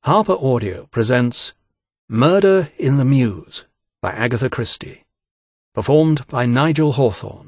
Harper Audio presents Murder in the Mews by Agatha Christie, performed by Nigel Hawthorne.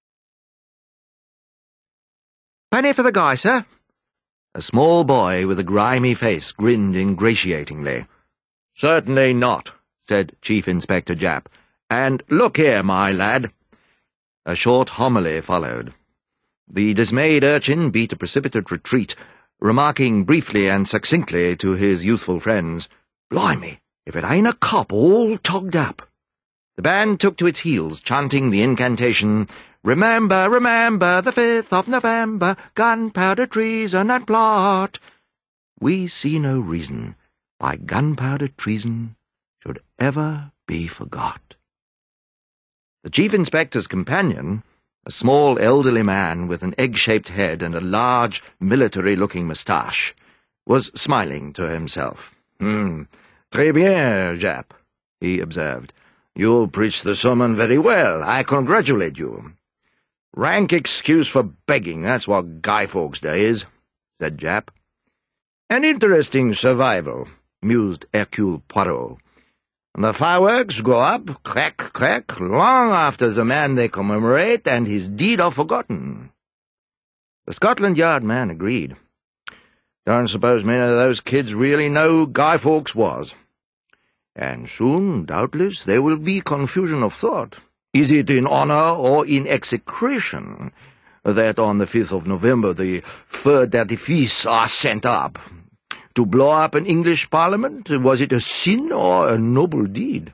"Penny for the guy, sir?" A small boy with a grimy face grinned ingratiatingly. "Certainly not," said Chief Inspector Japp. "And look here, my lad." A short homily followed. The dismayed urchin beat a precipitate retreat, remarking briefly and succinctly to his youthful friends, "Blimey, if it ain't a cop all togged up." The band took to its heels, chanting the incantation, "Remember, remember, the 5th of November, gunpowder, treason, and plot." We see no reason why gunpowder treason should ever be forgot. The Chief Inspector's companion, a small elderly man with an egg-shaped head and a large, military-looking moustache, was smiling to himself. "Très bien, Japp," he observed. "You preach the sermon very well. I congratulate you." "Rank excuse for begging, that's what Guy Fawkes Day is," said Japp. "An interesting survival," mused Hercule Poirot. "The fireworks go up, crack, crack, long after the man they commemorate and his deed are forgotten." The Scotland Yard man agreed. "Don't suppose many of those kids really know who Guy Fawkes was. And soon, doubtless, there will be confusion of thought. Is it in honour or in execration that on the 5th of November the feux d'artifice are sent up? To blow up an English parliament, was it a sin or a noble deed?"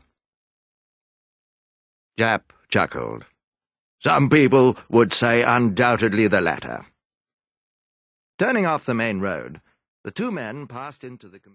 Japp chuckled. "Some people would say undoubtedly the latter." Turning off the main road, the two men passed into the